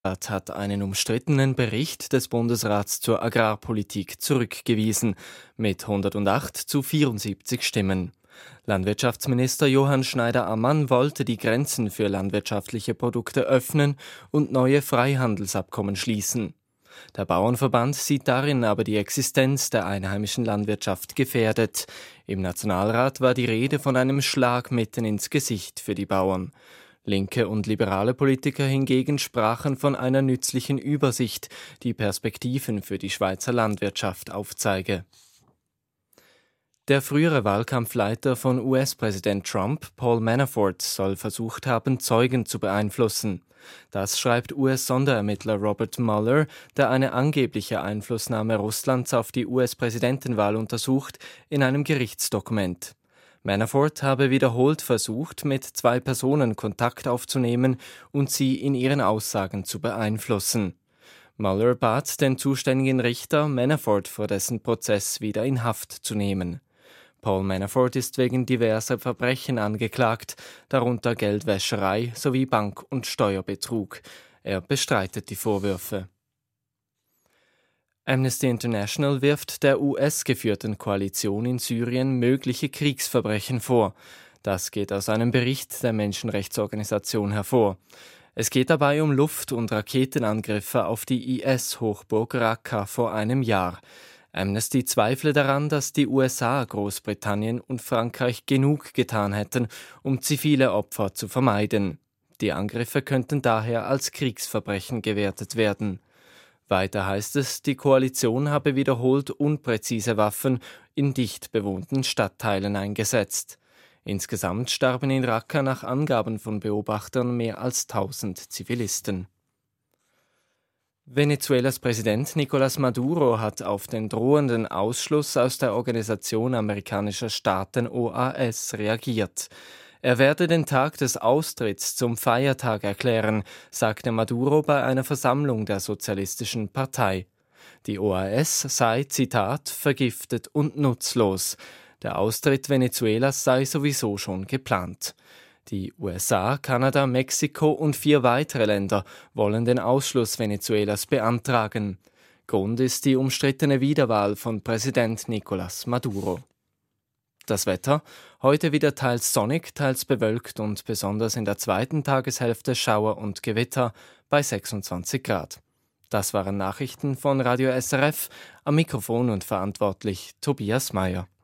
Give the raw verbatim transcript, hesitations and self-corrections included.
hat einen umstrittenen Bericht des Bundesrats zur Agrarpolitik zurückgewiesen, mit hundertacht zu vierundsiebzig Stimmen. Landwirtschaftsminister Johann Schneider-Ammann wollte die Grenzen für landwirtschaftliche Produkte öffnen und neue Freihandelsabkommen schließen. Der Bauernverband sieht darin aber die Existenz der einheimischen Landwirtschaft gefährdet. Im Nationalrat war die Rede von einem Schlag mitten ins Gesicht für die Bauern. Linke und liberale Politiker hingegen sprachen von einer nützlichen Übersicht, die Perspektiven für die Schweizer Landwirtschaft aufzeige. Der frühere Wahlkampfleiter von U S-Präsident Trump, Paul Manafort, soll versucht haben, Zeugen zu beeinflussen. Das schreibt U S-Sonderermittler Robert Mueller, der eine angebliche Einflussnahme Russlands auf die U S-Präsidentenwahl untersucht, in einem Gerichtsdokument. Manafort habe wiederholt versucht, mit zwei Personen Kontakt aufzunehmen und sie in ihren Aussagen zu beeinflussen. Mueller bat den zuständigen Richter, Manafort vor dessen Prozess wieder in Haft zu nehmen. Paul Manafort ist wegen diverser Verbrechen angeklagt, darunter Geldwäscherei sowie Bank- und Steuerbetrug. Er bestreitet die Vorwürfe. Amnesty International wirft der U S-geführten Koalition in Syrien mögliche Kriegsverbrechen vor. Das geht aus einem Bericht der Menschenrechtsorganisation hervor. Es geht dabei um Luft- und Raketenangriffe auf die I S-Hochburg Raqqa vor einem Jahr. Amnesty zweifle daran, dass die U S A, Großbritannien und Frankreich genug getan hätten, um zivile Opfer zu vermeiden. Die Angriffe könnten daher als Kriegsverbrechen gewertet werden. Weiter heißt es, die Koalition habe wiederholt unpräzise Waffen in dicht bewohnten Stadtteilen eingesetzt. Insgesamt starben in Raqqa nach Angaben von Beobachtern mehr als tausend Zivilisten. Venezuelas Präsident Nicolás Maduro hat auf den drohenden Ausschluss aus der Organisation amerikanischer Staaten O A S reagiert. Er werde den Tag des Austritts zum Feiertag erklären, sagte Maduro bei einer Versammlung der Sozialistischen Partei. Die O A S sei, Zitat, vergiftet und nutzlos. Der Austritt Venezuelas sei sowieso schon geplant. Die U S A, Kanada, Mexiko und vier weitere Länder wollen den Ausschluss Venezuelas beantragen. Grund ist die umstrittene Wiederwahl von Präsident Nicolás Maduro. Das Wetter: Heute wieder teils sonnig, teils bewölkt und besonders in der zweiten Tageshälfte Schauer und Gewitter bei sechsundzwanzig Grad. Das waren Nachrichten von Radio S R F, am Mikrofon und verantwortlich Tobias Mayer.